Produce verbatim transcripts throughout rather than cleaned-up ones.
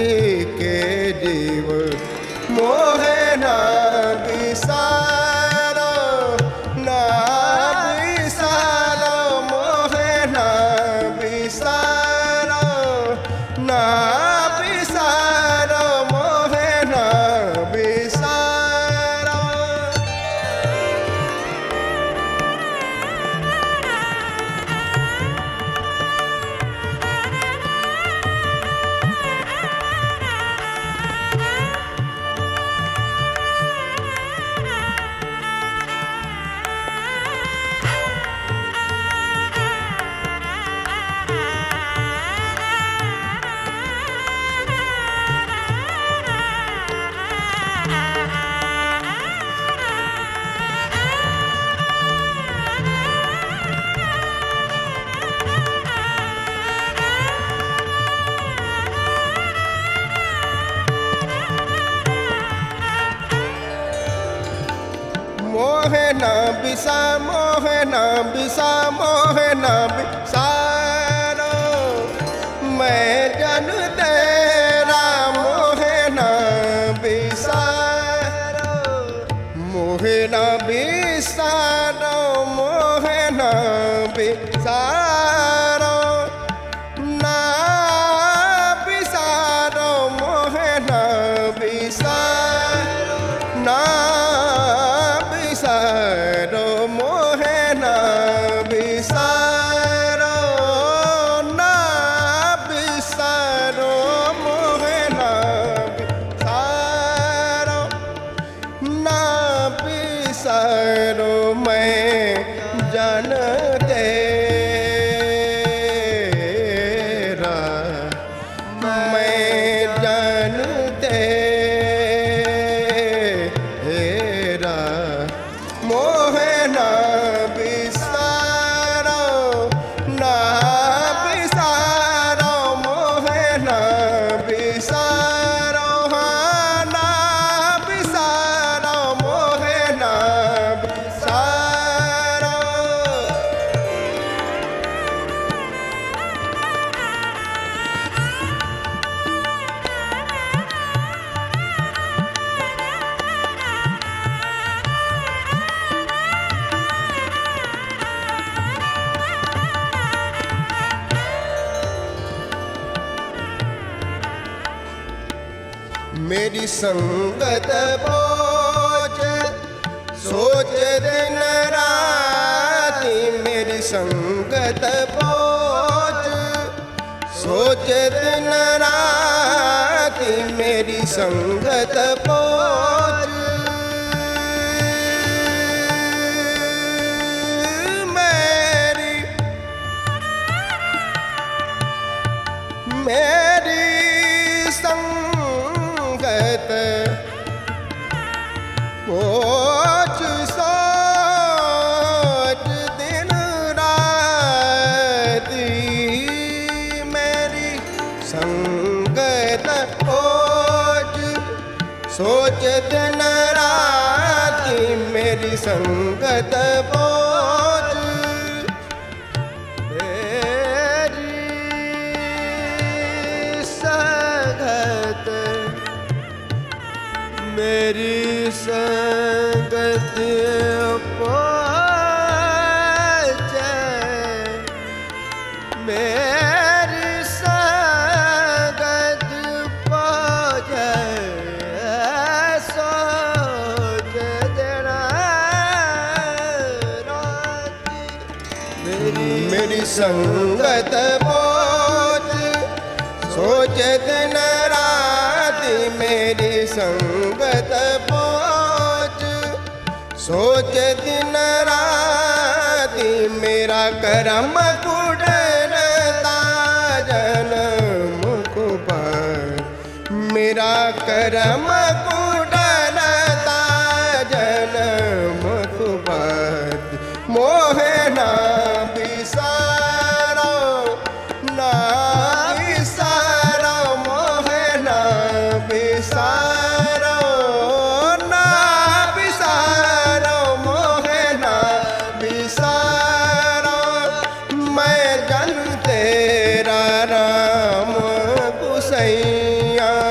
के जीव मोहे ना बिसारो ना बिसारो मोहे ना बिसारो ना बिसारो मोहे ना बिसारो। मोहे ना बिसा मोहे ना बिसा मोहे ना बिसारो मैं जन तेरा मोहे ना बिसारो मोहे ना बिसारो मोहे ना बिसारो ना बिसारो मोहे ना बिसारो ना बिसारो मोहे ना बिसारो ना बिसारो मोहे ना बिसारो ना बिसारो मैं जन तेरा मैं जन तेरा मोहे ना बिसारो ना बिसारो मोहे ना बिसारो हाँ ना बिसारो मोहे ना बिसारो। मेरी संगत बोझ सोच दिन राती मेरी संगत बोझ सोच दिन राती मेरी संगत बोझ मेरी मेरी संगत बोझ सोच दिन राती मेरी संगत बोझ सोच दिन राती मेरी संगत बोझ मेरी संगत मेरी संगत पहुँचे मेरी संगत पहुँचे सोच देना राती मेरी मेरी संगत बोझ सोच दिन राती मेरी संगत बोझ सोच दिन राती मेरा करम कुड़ता जन्म को पार मेरा करम कुड़ता जन्म को पार मोहे ना बिसारो ना बिसारो मोहे ना बिसारो ना बिसारो मोहे ना बिसारो मैं जन तेरा राम गुसैया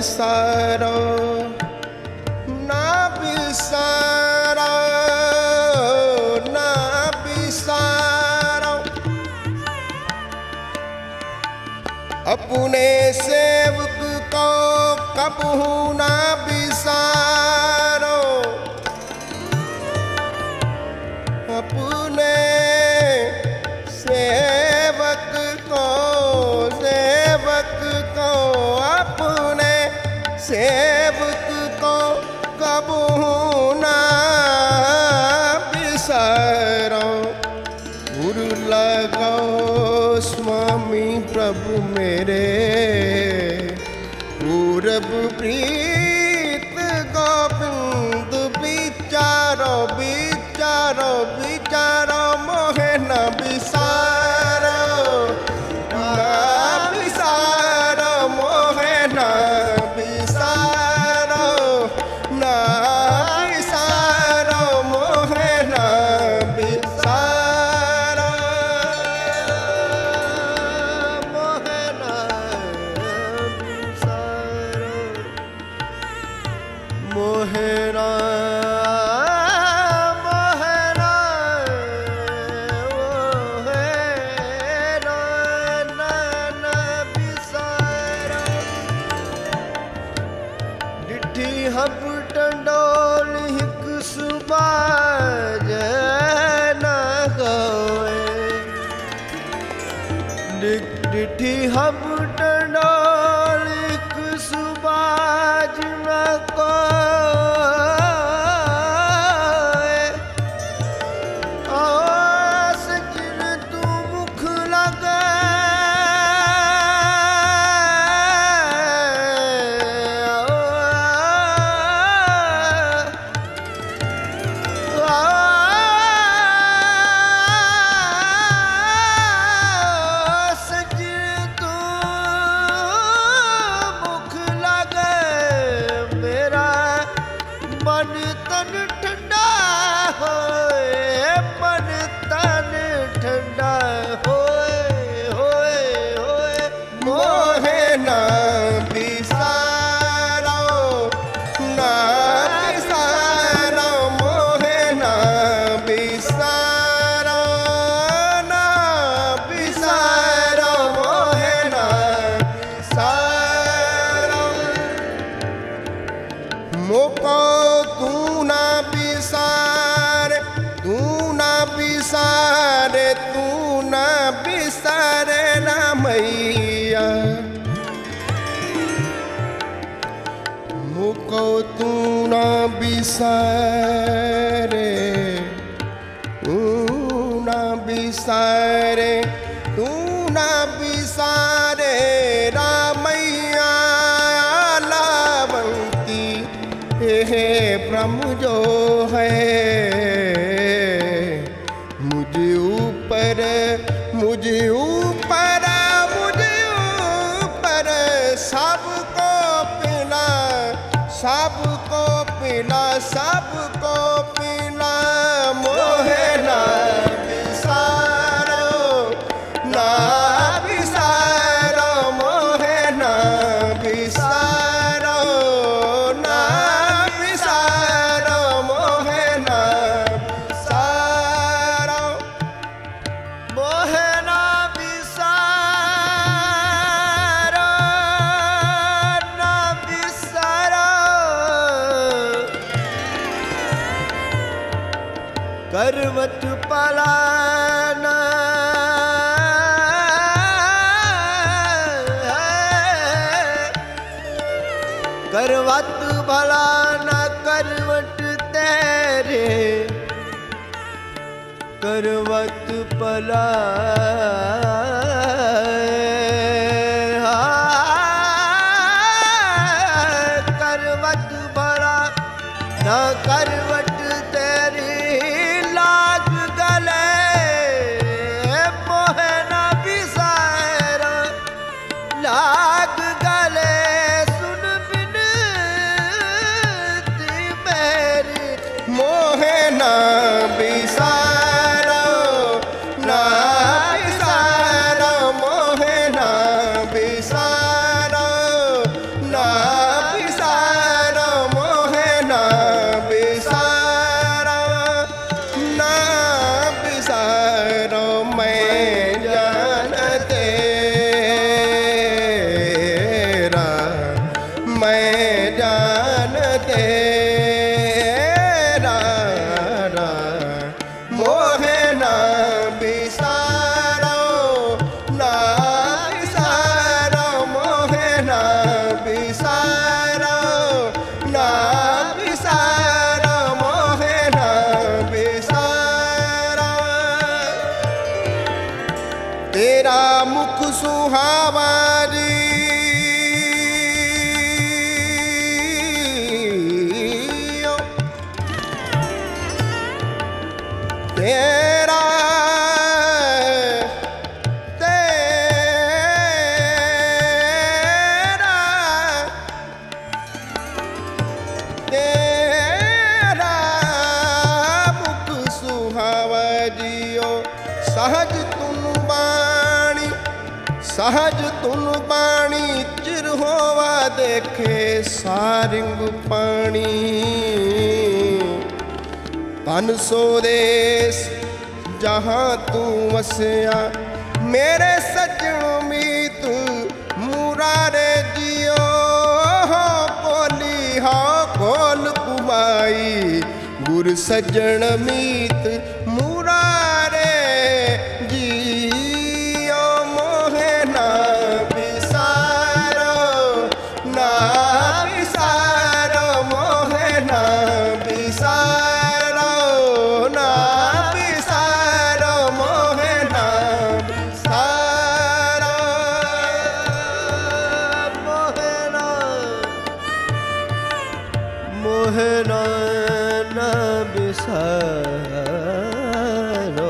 बिसारो ना बिसारो ना बिसारो अपने सेवक को कबहू ना बिसारो अपने सेवक को सेवक को अपने सेवक को कबहू ना बिसारो गुरु लगाओ स्वामी प्रभु मेरे पूरब प्रीत गोविंद विचारो विचारो विचारो मोहे न बिसारो न बिसारो मोहे न बिसारो न बिसारो मोहे न बिसारो मोहे न बिसारो मोहे न हब टंडोल हिक सुबाज न गोए डिठी हब टंडोल हिक सुबाज न कोए ओ सजन तू मुख लगे मन तन ठंडा होए मन तन ठंडा होए होए होए मोहे ना बिसारो ना बिसारो मोहे ना बिसारो ना बिसारो मोहे ना बिसारो मोको तू ना बिसारे तू ना बिसारे तू ना बिसारे ना मैया मुको तू ना बिसारे तू ना बिसारे तू ना बिसारे रामैया लावंती हे ब्रह्म जो है मुझे ऊपर मुझे ऊपर मुझे ऊपर सबको पिला सबको पिला सबको पिला मोहे ना बिसारो ना बिसारो मोहे ना बिसारो ना बिसारो मोहे ना बिसारो मोहे ना बिसारो ना बिसारो करवट पलाना करवट भला न करवट तेरे करवट पला करवट भला न करवट तेरी लाग गले मोहे न बिसारो लाग गले सुन बिनती मेरी मोहे न बिसारो ना बिसारो मोहे न बिसारो ना सुहावरी तेरा तेरा तेरा मुख सुहावरियो सहज तुन बाणी सहज तुन बाणी चिर होवा देखे सारिंग पानी तन सो देश जहाँ तू वसया मेरे सजन मीत मुरारे जियो हो कोली हो कोल कुमाई गुर सजन मीत मुरारे जियो मोहे ना बिसारो ना बिसारो मोहे ना बिसारो ना बिसारो मोहे ना बिसारो मोहे ना मोहे ना ना बिसारो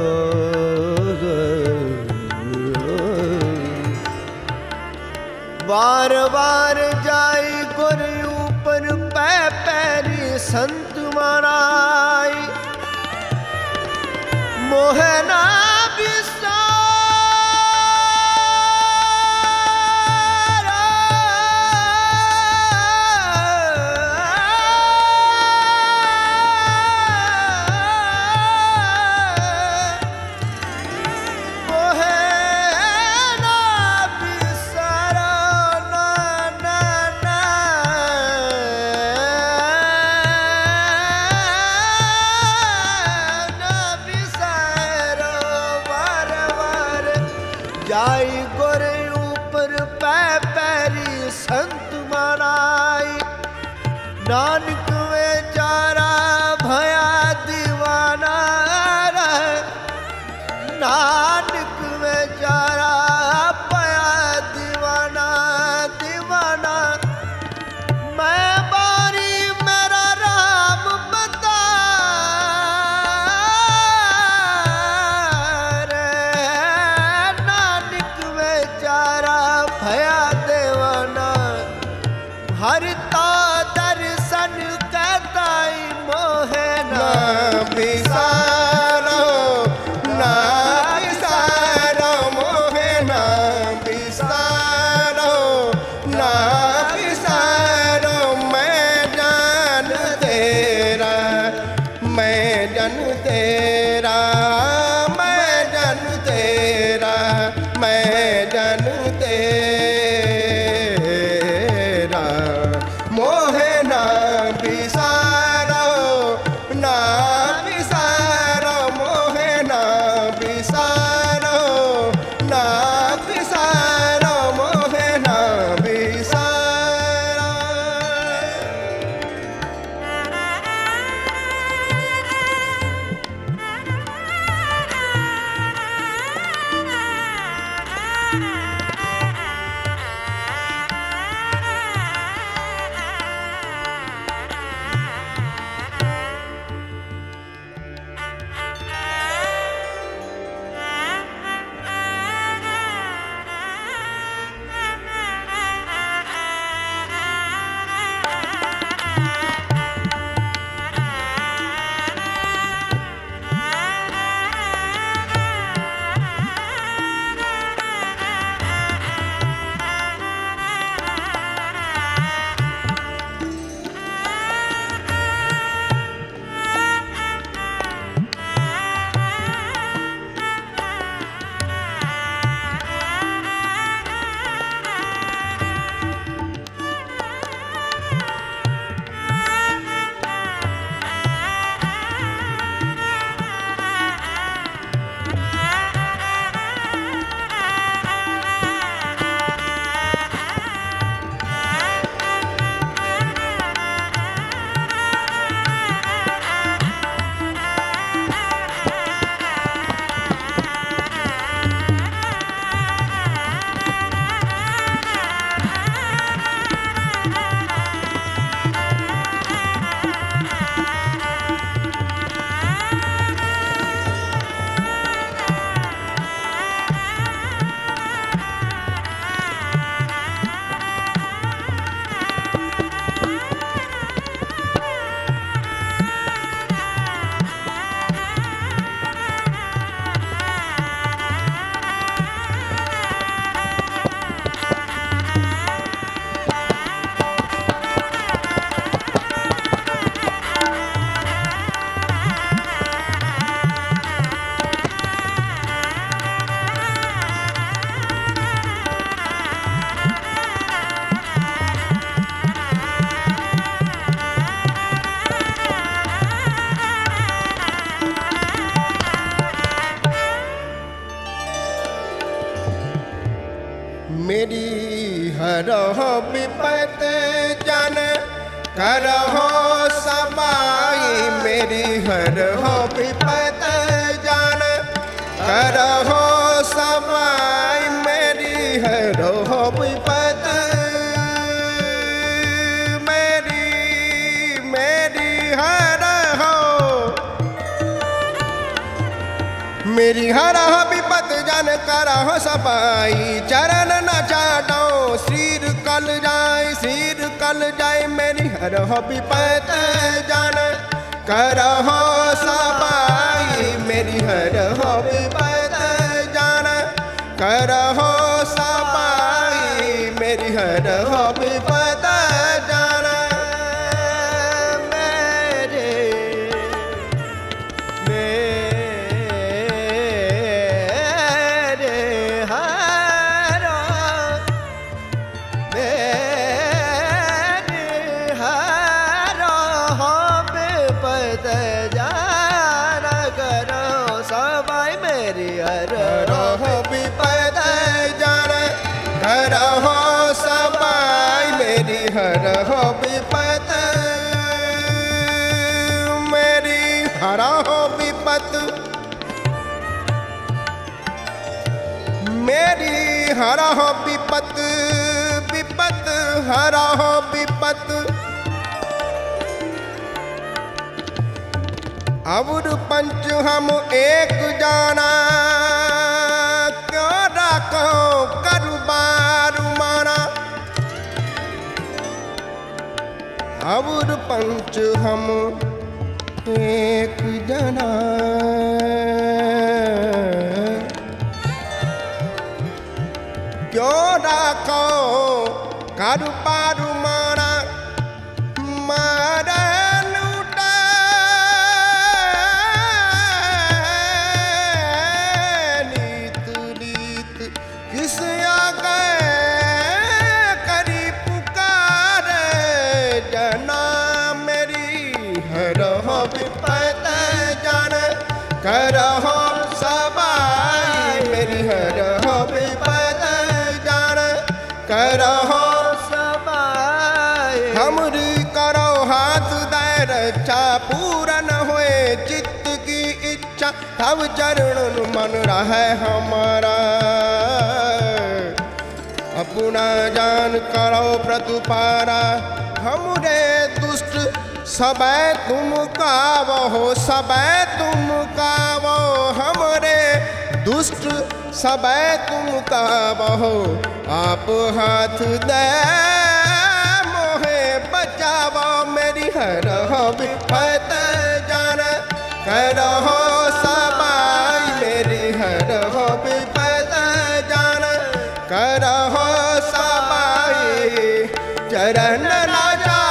बार बार जाई गुर ऊपर पै पैरी संत मनाई मोहे ना बिसारो मोहे ना बिसारो ना ना ना ना बिसारो बार बार जाई गोरे ऊपर पै पैरी संत मनाई नानक बेचारा भया दीवाना रहे नानक बेचारा भया दीवाना दीवाना मैं बारी मेरा राम बता रे नानक बेचारा भया दीवाना हरता दर्शन कहताई मोहे ना बिसारो ना बिसारो मोहे ना बिसारो ना बिसारो मैं जान तेरा मैं जन तेरा मैं जन तेरा मैं जन तेरा मोहे ना बिसारो ना बिसारो मोहे ना बिसारो ना बिसारो मोहे ना बिसारो हरहो विपत जन करहो समाई मेरी हरहो विपत जन करहो समाई मेरी हरहो विपत मेरी मेरी हरहो मेरी हरहो विपत जन करहो समाई चरण न चाटो सिर कल जाए सिर कल जाए मेरी हरहो विपत जन करहो समाई मेरी हरहो विपत जन करहो समाई मेरी हरहो विपत जन मेरे मेरे हरो मेरे हरो विपत जन करो समाई मेरी हरहो विपत जन करहो समाई मेरी हरहो विपत मेरी हरहो विपत मेरी हरहो विपत विपत हरहो विपत अवुर पंच हम एक जाना क्यों राखो करु बारु माना अवुर पंच हम एक जना क्यों राखो करु बारु माना मारा करहो समाई मेरी हरहो विपत जन करहो समाई हमरी करो हाथ दे रक्षा पूरन होए चित्त की इच्छा तब चरण मन रहे हमारा अपना जान करो प्रतुपारा हमरे दुष्ट सबे तुम कावो सबे तुम कावो हमरे दुष्ट सबे तुम कावो आप हाथ दे मोहे बचावो मेरी हरहो विपत जन करहो समाई मेरी हरहो विपत जन करहो समाई चरण ना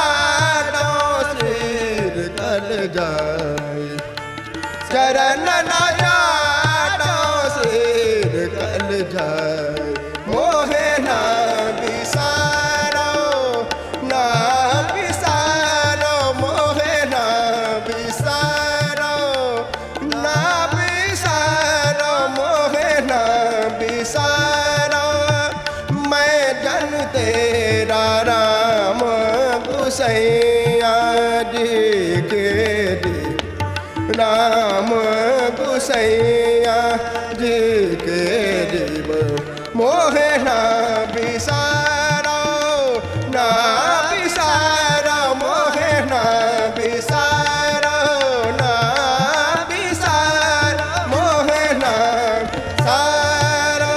जाए चरण न जाटो सिर कल जाए मोहे ना बिसारो ना बिसारो मोहे ना बिसारो ना बिसारो मोहे ना बिसारो मैं जन तेरा राम गुसैया जी राम गुसैया जी के जीव मोहे ना बिसारो ना बिसारो मोहे ना बिसारो ना बिसारो मोहे ना सारो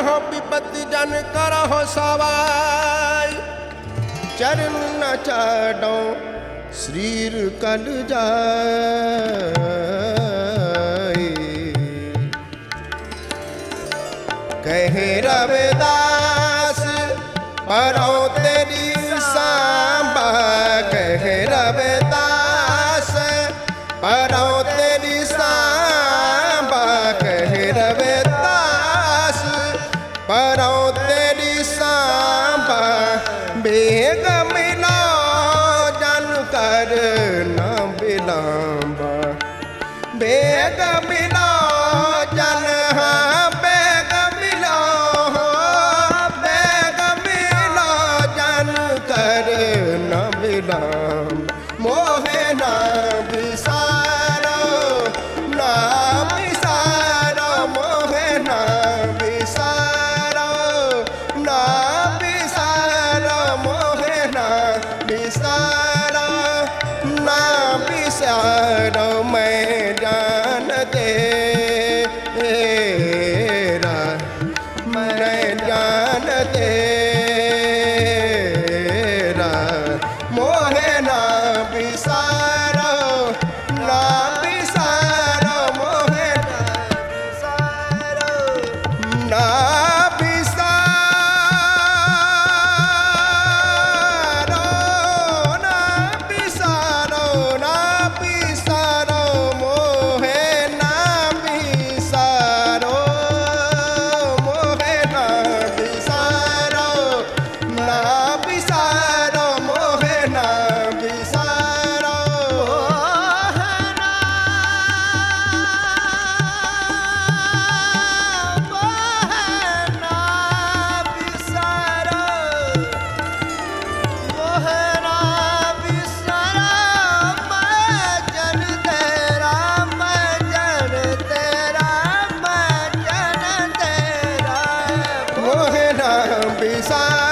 कहो विपत्ति जन करहो सवाई, चरण न चाडो श्रीर कल जाई। कहे रविदास परो तेरी सांबा, कहे रविदास परो तेरी सांबा, कहे रविदास परो तेरी सांबा। बेग मिलो जन कर न बिलांबा, बेग मिलो जन हाँ बेग मिलो, बेग मिलो जन कर न बिलाम। मोहे ना बिसारो ना बिसारो, मोहे ना बिसारो ना बिसारो, मोहे ना बिसारो ना बिसारो। मैं जान तेरा, मैं जान तेरा, मोहे ना बिसारो ना बिसारो, मोहे ना बिसारो ना बिसारो, ना बिसारो ना बिसारो, मोहे ना बिसारो, मोहे ना बिसारो ना बिसारो, मोहे ना बिसारो, मोहे ना बिसारो।